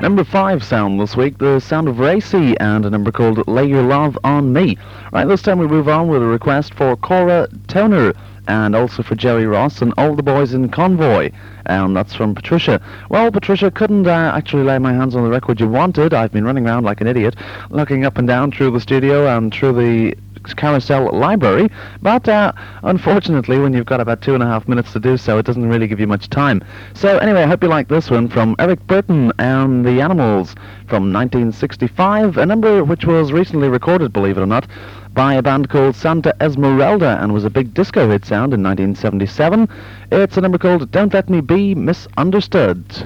Number 5 sound this week, the sound of Racy and a number called Lay Your Love on Me. Right, this time we move on with a request for Cora Toner and also for Jerry Ross and All the Boys in Convoy. And that's from Patricia. Well, Patricia, couldn't actually lay my hands on the record you wanted. I've been running around like an idiot, looking up and down through the studio and through the Carousel library, but unfortunately when you've got about 2.5 minutes to do so, it doesn't really give you much time. So anyway, I hope you like this one from Eric Burton and the Animals from 1965, a number which was recently recorded, believe it or not, by a band called Santa Esmeralda and was a big disco hit sound in 1977. It's a number called Don't Let Me Be Misunderstood.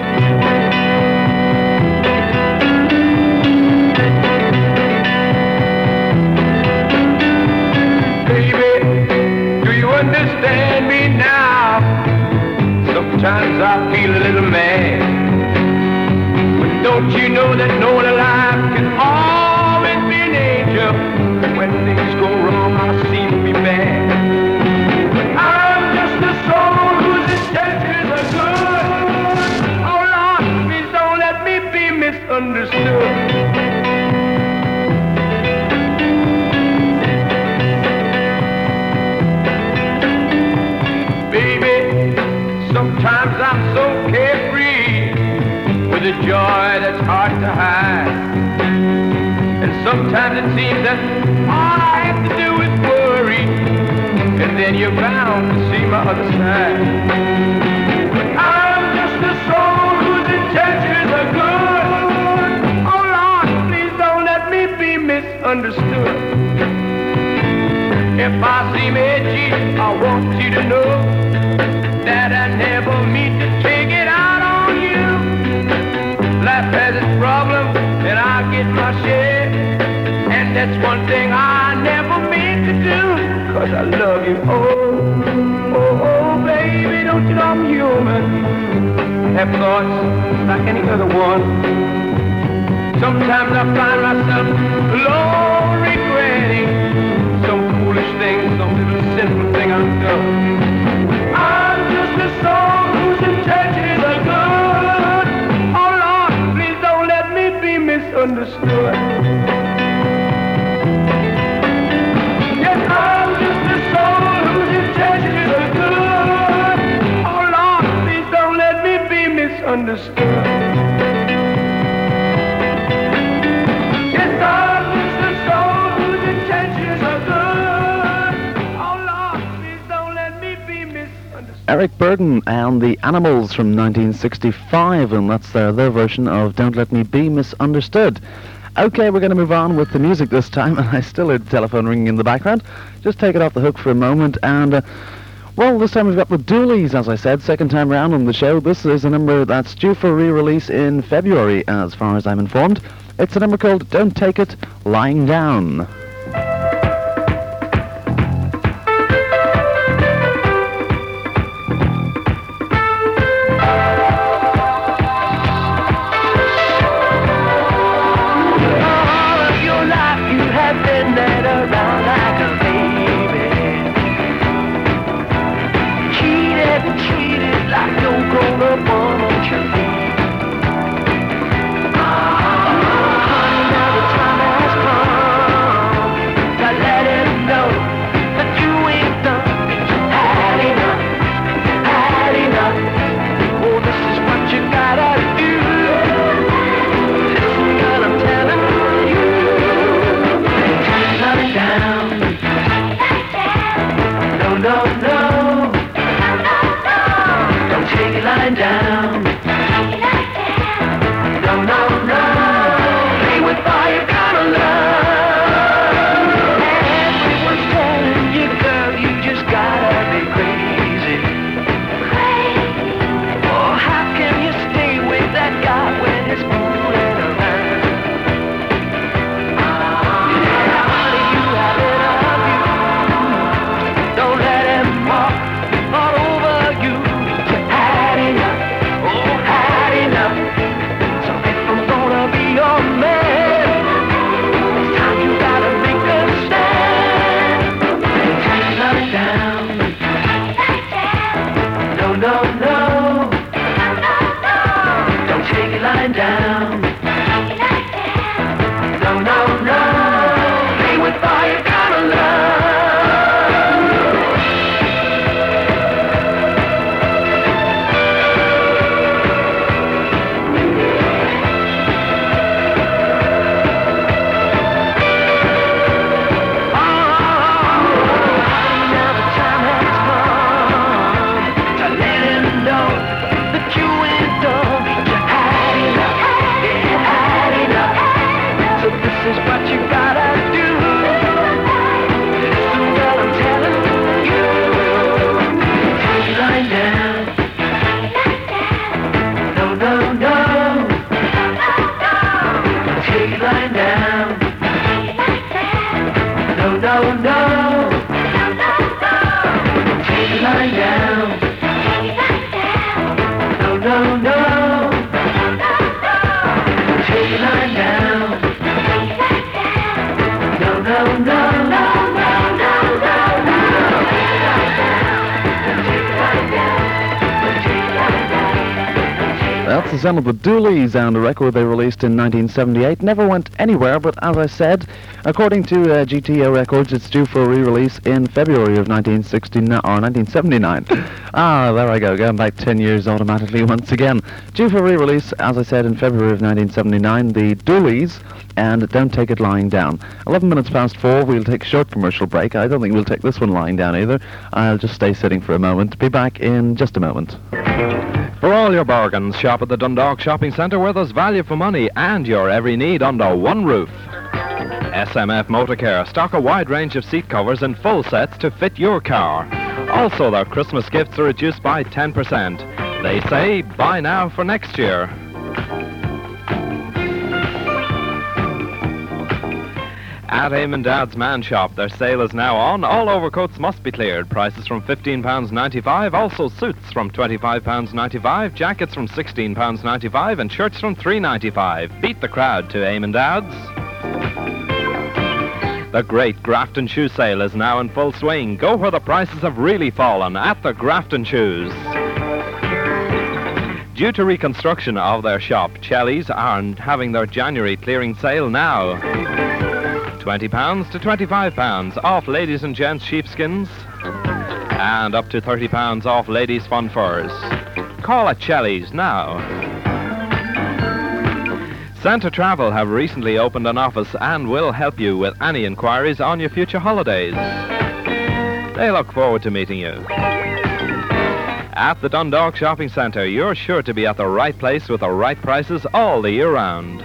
Understand me now. Sometimes I feel a little mad, but don't you know that no one alive can always be an angel? When things go wrong, I seem to be bad, but I'm just a soul whose intentions are good. Oh Lord, please don't let me be misunderstood. Sometimes I'm so carefree, with a joy that's hard to hide. And sometimes it seems that all I have to do is worry, and then you're bound to see my other side. But I'm just a soul whose intentions are good. Oh Lord, please don't let me be misunderstood. If I seem edgy, I want you to know that I never mean to take it out on you. Life has its problems, and I get my share, and that's one thing I never meant to do, 'cause I love you. Oh, oh, oh, baby, don't you know I'm human? Have thoughts like any other one. Sometimes I find myself alone regretting some foolish thing, some little sinful thing I've done. The soul whose intentions are good. Oh Lord, please don't let me be misunderstood. Yes, I'm just a soul whose intentions are good. Oh Lord, please don't let me be misunderstood. Yes, I'm just a soul whose intentions are good. Oh Lord, please don't let me be misunderstood. Eric Burden and the Animals from 1965, and that's their version of Don't Let Me Be Misunderstood. Okay, we're going to move on with the music this time, and I still hear the telephone ringing in the background. Just take it off the hook for a moment, and well, this time we've got the Dooleys, as I said, second time round on the show. This is a number that's due for re-release in February, as far as I'm informed. It's a number called Don't Take It Lying Down. Don't let him walk all over you. Adding up. That's the sound of the Doolies, and a record they released in 1978. Never went anywhere, but as I said, according to GTO Records, it's due for a re-release in February of 1979. There I go, going back 10 years automatically once again. Due for re-release, as I said, in February of 1979, the Doolies, and Don't Take It Lying Down. 11 minutes past 4, we'll take a short commercial break. I don't think we'll take this one lying down either. I'll just stay sitting for a moment. Be back in just a moment. For all your bargains, shop at the Dundalk Shopping Centre where there's value for money and your every need under one roof. SMF Motorcare stock a wide range of seat covers in full sets to fit your car. Also, their Christmas gifts are reduced by 10%. They say, buy now for next year. At Eamon Dad's Man Shop, their sale is now on. All overcoats must be cleared. Prices from £15.95. Also suits from £25.95. Jackets from £16.95. And shirts from £3.95. Beat the crowd to Eamon Dad's. The great Grafton Shoe Sale is now in full swing. Go where the prices have really fallen at the Grafton Shoes. Due to reconstruction of their shop, Chellies are having their January clearing sale now. £20 to £25 off ladies and gents sheepskins, and up to £30 off ladies' fun furs. Call at Chellies now. Santa Travel have recently opened an office and will help you with any inquiries on your future holidays. They look forward to meeting you. At the Dundalk Shopping Centre, you're sure to be at the right place with the right prices all the year round.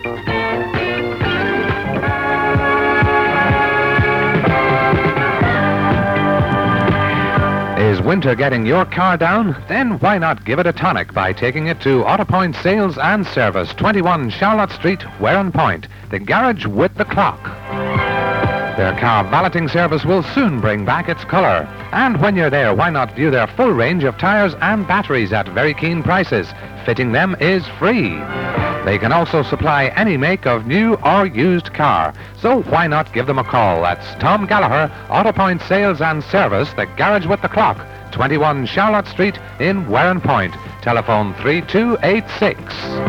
Is winter getting your car down? Then why not give it a tonic by taking it to Autopoint Sales and Service, 21 Charlotte Street, Warren Point, the garage with the clock. Their car valeting service will soon bring back its color. And when you're there, why not view their full range of tires and batteries at very keen prices? Fitting them is free. They can also supply any make of new or used car. So why not give them a call? That's Tom Gallagher, Autopoint Sales and Service, the garage with the clock, 21 Charlotte Street in Warren Point. Telephone 3286.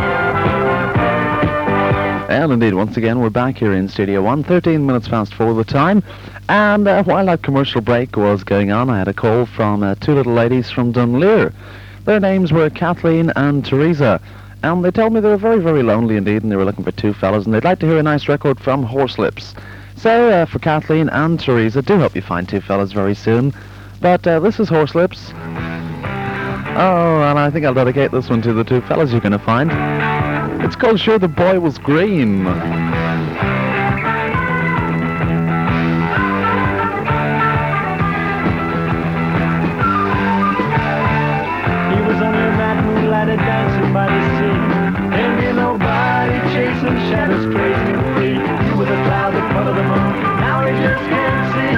And indeed, once again, we're back here in Studio 1, 13 minutes past 4 the time. And while that commercial break was going on, I had a call from two little ladies from Dunleer. Their names were Kathleen and Teresa. And they told me they were very, very lonely indeed, and they were looking for two fellas, and they'd like to hear a nice record from Horselips. So, for Kathleen and Teresa, do hope you find two fellas very soon. But this is Horselips. Oh, and I think I'll dedicate this one to the two fellas you're going to find. It's called Sure the Boy Was Green. Dancing by the sea, ain't be nobody chasing shadows crazy and free. You were the cloud that covered the moon, now he just can't see.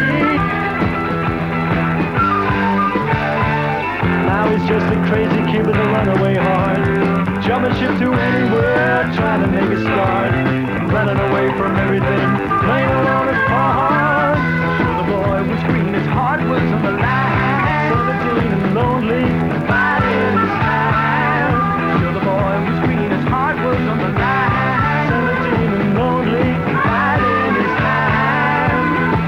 Now he's just a crazy kid with a runaway heart, jumping ship to anywhere, trying to make a start, running away from everything, playing along his part. Sure the boy was green, his heart was on the line, 17 and lonely, fighting his time. Was on the line, 17 and lonely, biding his time.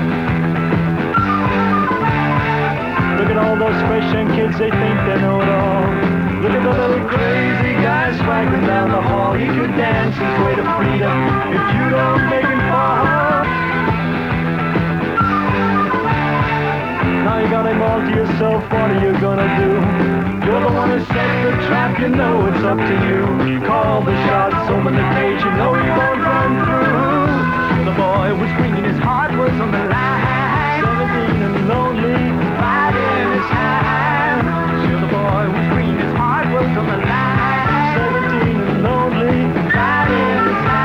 Look at all those fresh young kids, they think they know it all. Look at the little crazy guy swaggering down the hall. He could dance his way to freedom if you don't make him fall. Now you got him all to yourself, what are you gonna do? You're the one who set the trap, you know it's up to you. Call the shots, open the cage, you know you won't run through. Sure the boy was green, his heart was on the line, 17 and lonely, fighting his time. Sure the boy was green, his heart was on the line, 17 and lonely, fighting his time.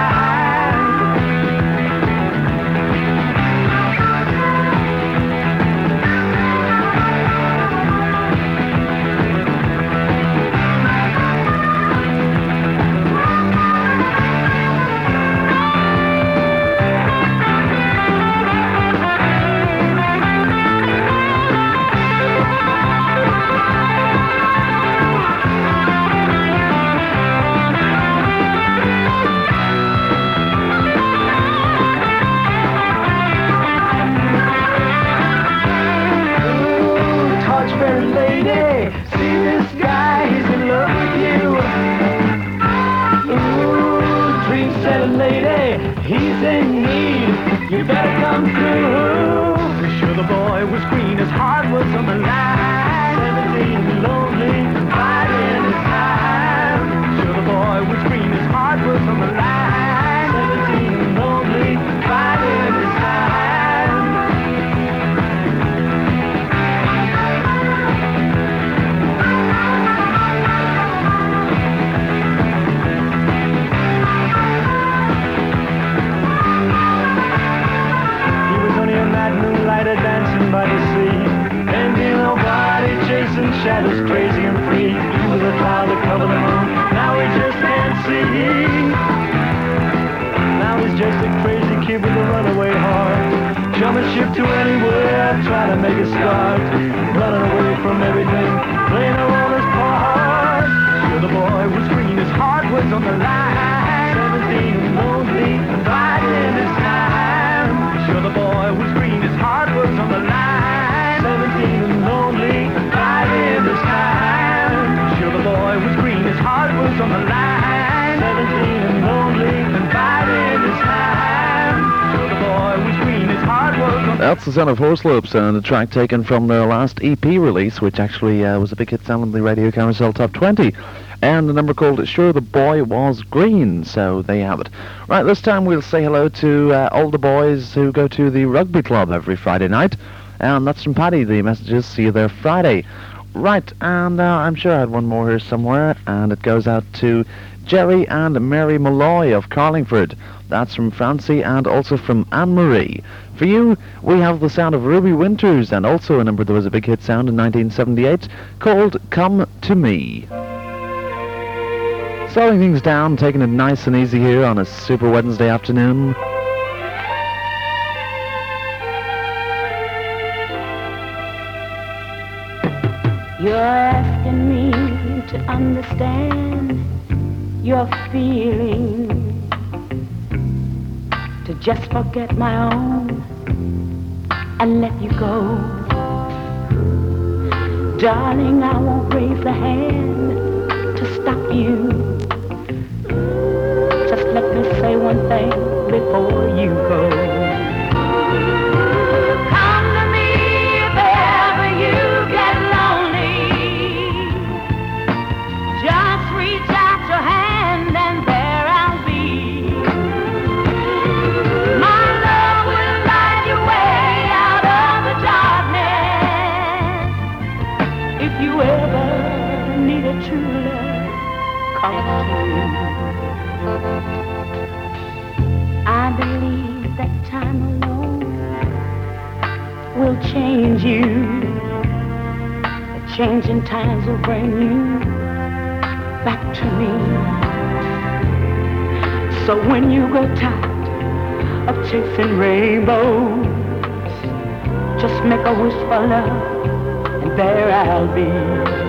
was on the line. 17 lonely, biding his time. Sure, the boy was green, his heart was on the line. 17 lonely, biding his time. Dancing by the sea, and nobody chasing shadows, crazy and free. He was a cloud that covered the moon. Now he just can't see. Now he's just a crazy kid with a runaway heart, jumping ship to anywhere, trying to make a start, running away from everything, playing a roller's part. Sure, the boy was green, his heart was on the line. 17 and lonely, biding his time. Sure, the boy was green, his heart was on the line. 17 and lonely, biding his time. Sure, the boy was green, his heart was on the line. 17 and lonely, biding his time. Sure, the boy was green, his heart was on. That's the sound of Horselopes and a track taken from their last EP release, which actually was a big hit sound on the Radio Carousel Top 20. And the number called Sure the Boy Was Green, so there you have it. Right, this time we'll say hello to all the boys who go to the rugby club every Friday night. And that's from Paddy, the messages, see you there Friday. Right, and I'm sure I had one more here somewhere, and it goes out to Jerry and Mary Malloy of Carlingford. That's from Francie and also from Anne-Marie. For you, we have the sound of Ruby Winters, and also a number that was a big hit sound in 1978, called Come to Me. Slowing things down, taking it nice and easy here on a super Wednesday afternoon. You're asking me to understand your feeling, to just forget my own and let you go. Darling, I won't raise a hand to stop you. Just let me say one thing before you go. Come to me if ever you get lonely. Just reach out your hand and there I'll be. My love will light your way out of the darkness. If you ever need a true love, come to me. I believe that time alone will change you. The changing times will bring you back to me. So when you grow tired of chasing rainbows, just make a wish for love and there I'll be.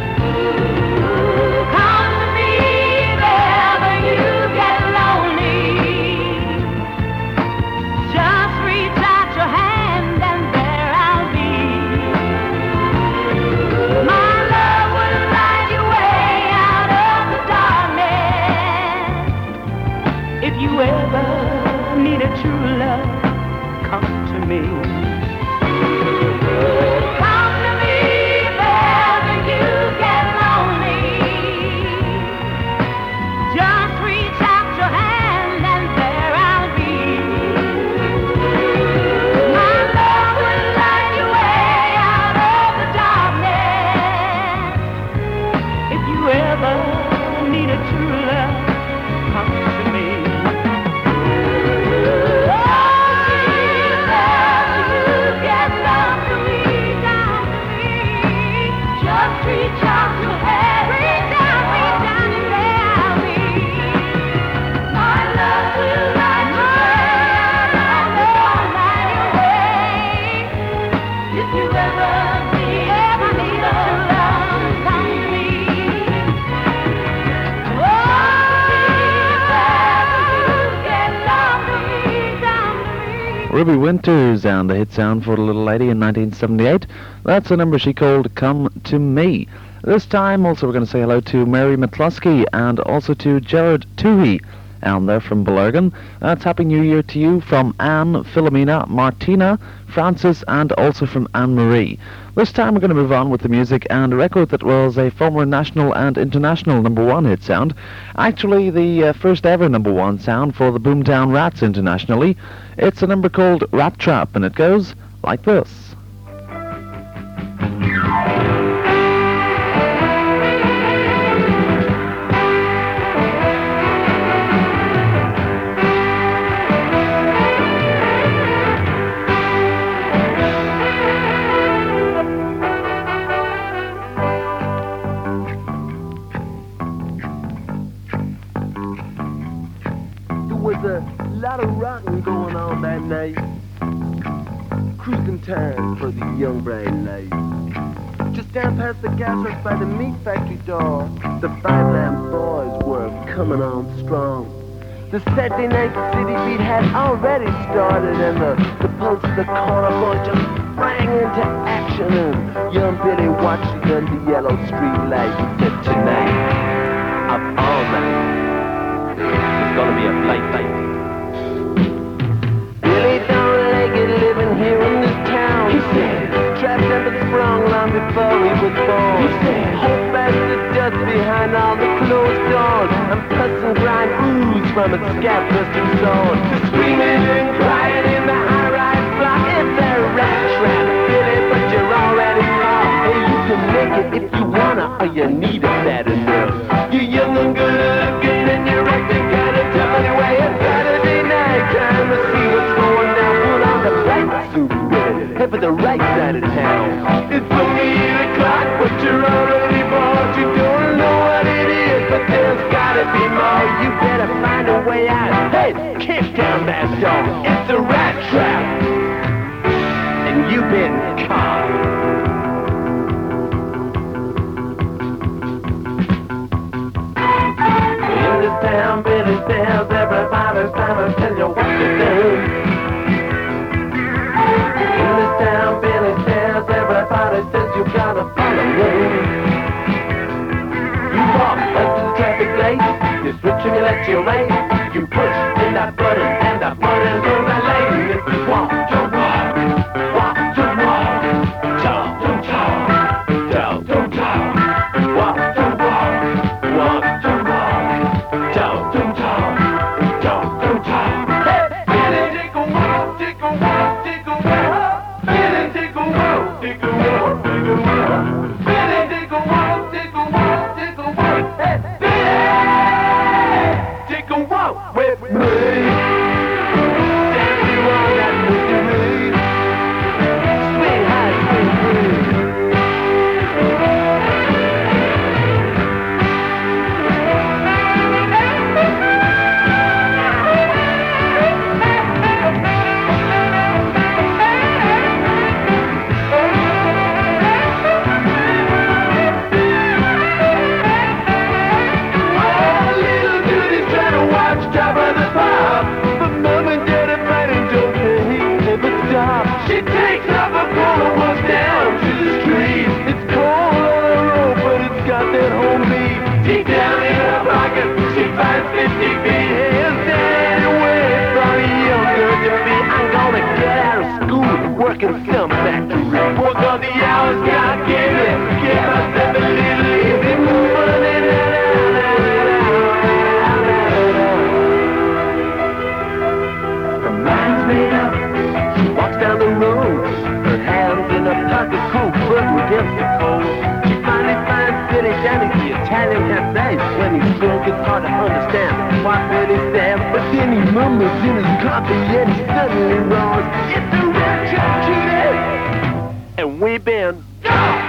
Ruby Winters and the hit sound for the little lady in 1978. That's the number she called Come to Me. This time also we're going to say hello to Mary McCluskey and also to Gerard Toohey. And they're from Belergan. That's Happy New Year to you from Anne, Philomena, Martina, Francis and also from Anne-Marie. This time we're going to move on with the music and a record that was a former national and international number one hit sound. Actually, the first ever number one sound for the Boomtown Rats internationally. It's a number called Rat Trap, and it goes like this. A lot of rocking going on that night. Cruising time for the young bright light. Just down past the gas works by the meat factory door, the Five Lamb Boys were coming on strong. The Saturday night city beat had already started, and the pulse of the corner boy just sprang into action. And young Billy watched it under yellow street light and said, tonight, up all night, it's gonna be a fight. Billy don't like it living here in this town. He said, trapped under the sprung long before he was born. He said, hope as the dust behind all the closed doors, and pus and grime ooze from its scab-busting sword. The screaming and crying in the high-rise block, it's a rat trap, Billy, but you're already caught. Hey, you can make it if you wanna, or you need it bad enough. You're young and good looking, and you're acting kinda tough anyway. It's Saturday night, time to see what's going down. Put on the right suit, Billy, head for the right side of town. It's only 8 o'clock, but you're already bored. You don't know what it is, but there's gotta be more. You better find a way out. Hey, kick down that door. It's a rat trap, and you've been caught. In this town, Billy tells everybody's trying to tell you what to do. In this town, Billy tells everybody says you gotta follow me. You walk up to the traffic light, you switch and you let your right. You push in that button and that button goes that lane. If you walk to walk, walk to walk, talk to talk, talk to talk, walk to walk, walk to walk, talk to talk, talk to talk. Hey, Billy, take a walk, take a walk, take a walk. Billy, take a walk, take a walk, take a walk. Billy, take a walk, take a walk, take a walk. Hey, Billy, take a walk with me. Dance you on that misery. Swing high, swing free. Oh, little Judy's trying to watch Top of the Pop, but Mom and Dad are fighting, don't they ever stop? She takes off her coat and walks down to the street. It's cold on the road, but it's got that home beat. Deep down in her pocket, she finds 50 feet. Hands down and wait for a young girl to be. I'm gonna get out of school, work in some factory. Work all the hours God gave me. Give myself a little easy money. Her mind's made up. She walks down the road, her hands in her pocket, cold foot against the cold. She finally finds Billy down at the Italian cafe. When he's drunk, it's hard to understand what Billy says, but then he mumbles in his coffee and he suddenly roars, "It's the red trap, Judy!" And we've been gone.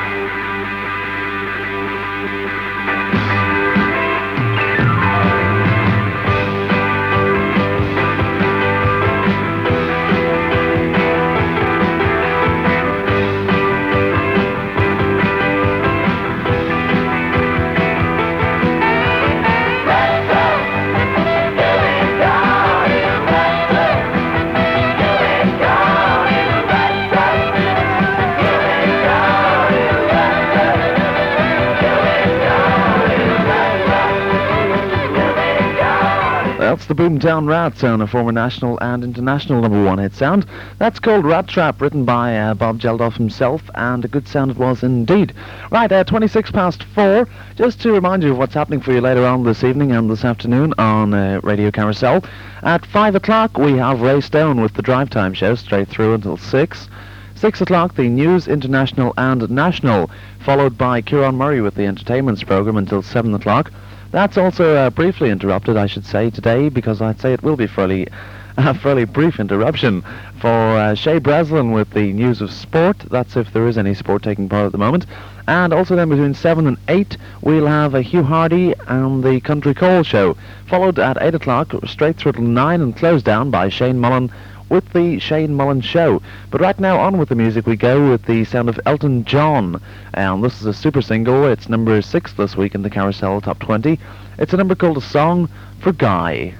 Gone. That's the Boomtown Rats on a former national and international #1 hit sound. That's called Rat Trap, written by Bob Geldof himself, and a good sound it was indeed. Right, 26 past 4. Just to remind you of what's happening for you later on this evening and this afternoon on Radio Carousel. At 5 o'clock we have Ray Stone with the Drive Time Show, straight through until 6. 6 o'clock the News International and National, followed by Kieran Murray with the Entertainments programme until 7 o'clock. That's also briefly interrupted, I should say, today, because I'd say it will be a fairly brief interruption for Shay Breslin with the news of sport. That's if there is any sport taking part at the moment. And also then between 7 and 8, we'll have Hugh Hardy and the Country Call Show, followed at 8 o'clock, straight through till 9 and closed down by Shane Mullen with the Shane Mullen Show. But right now, on with the music we go with the sound of Elton John. And this is a super single. It's number 6 this week in the Carousel Top 20. It's a number called A Song for Guy.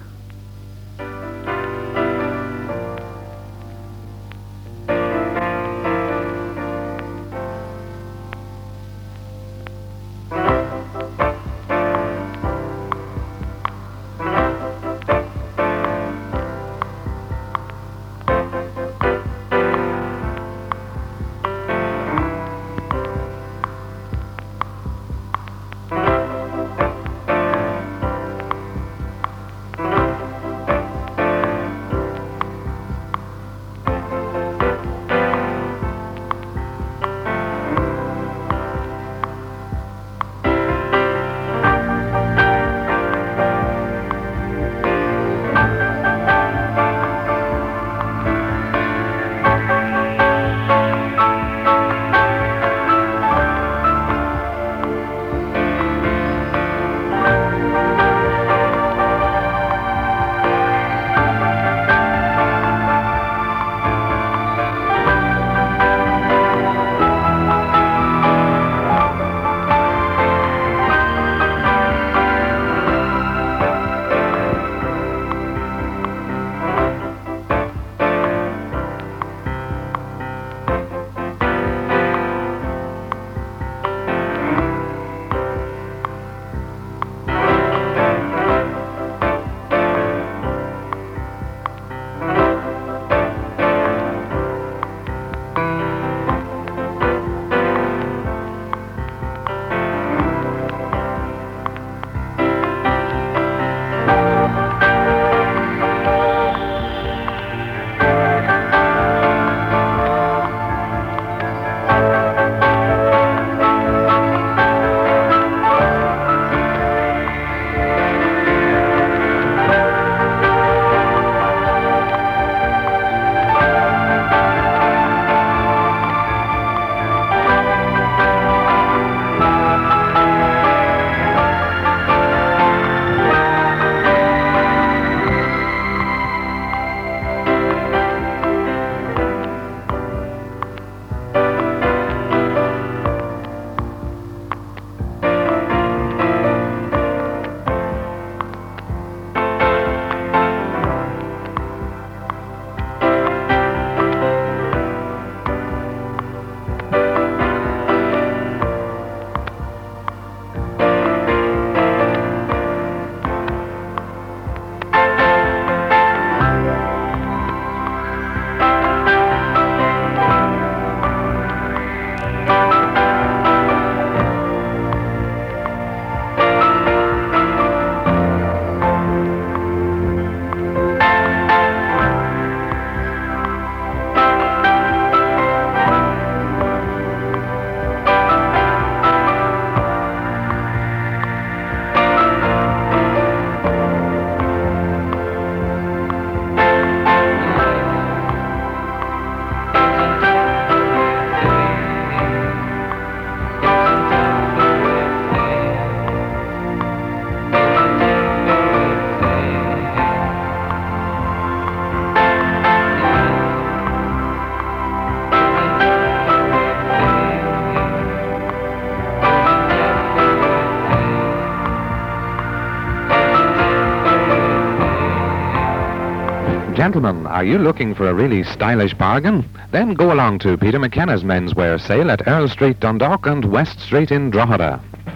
Gentlemen, are you looking for a really stylish bargain? Then go along to Peter McKenna's menswear sale at Earl Street, Dundalk, and West Street in Drogheda.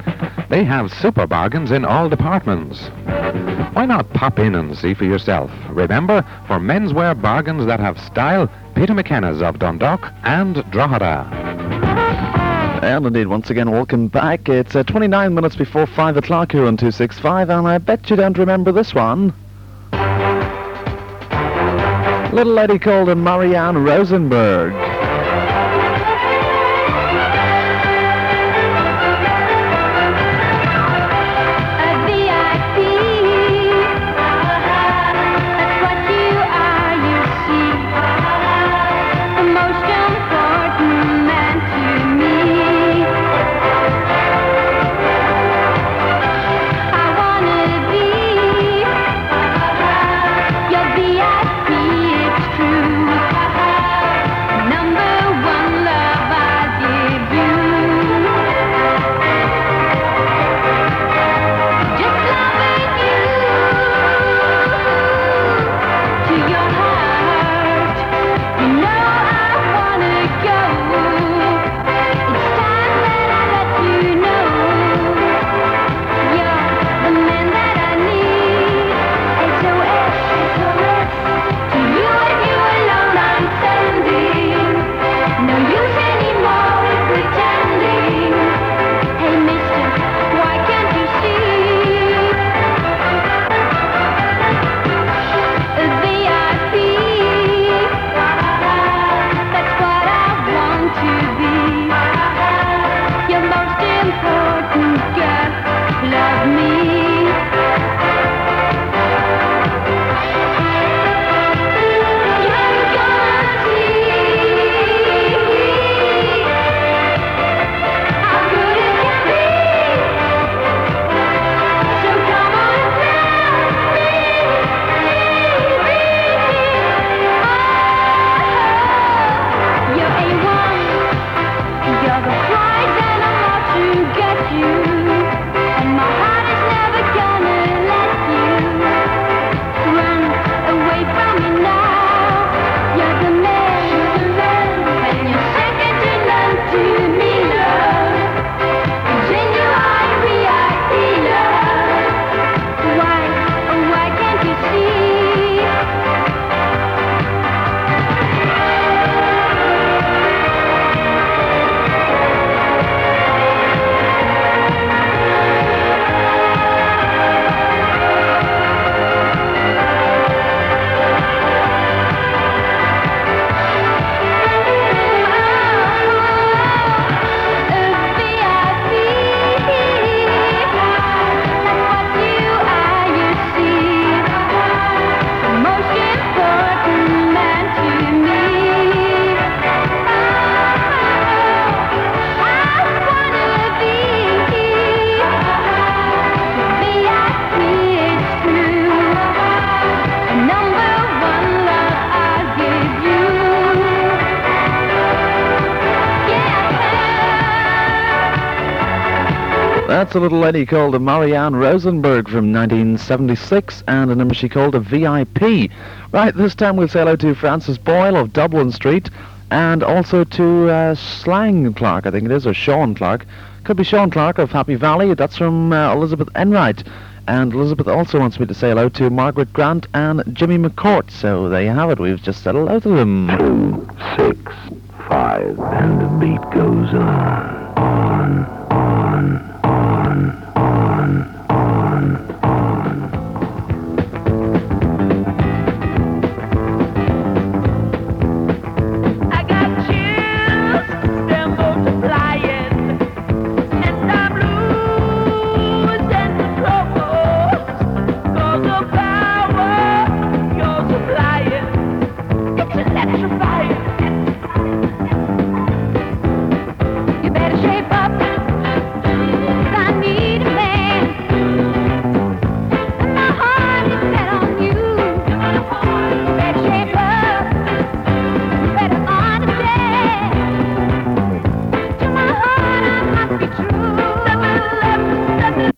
They have super bargains in all departments. Why not pop in and see for yourself? Remember, for menswear bargains that have style, Peter McKenna's of Dundalk and Drogheda. And indeed, once again, welcome back. It's 29 minutes before 5 o'clock here on 265, and I bet you don't remember this one. Little lady called Marianne Rosenberg. That's a little lady called Marianne Rosenberg from 1976, and a number she called a VIP. Right, this time we'll say hello to Francis Boyle of Dublin Street, and also to Slang Clark, I think it is, or Sean Clark. Could be Sean Clark of Happy Valley. That's from Elizabeth Enright. And Elizabeth also wants me to say hello to Margaret Grant and Jimmy McCourt. So there you have it. We've just said hello to them. 2, 6, 5, and the beat goes on, on, on, on, on. I got chills, they're multiplying, and I'm losing control. 'Cause the power you're supplying, it's electrifying.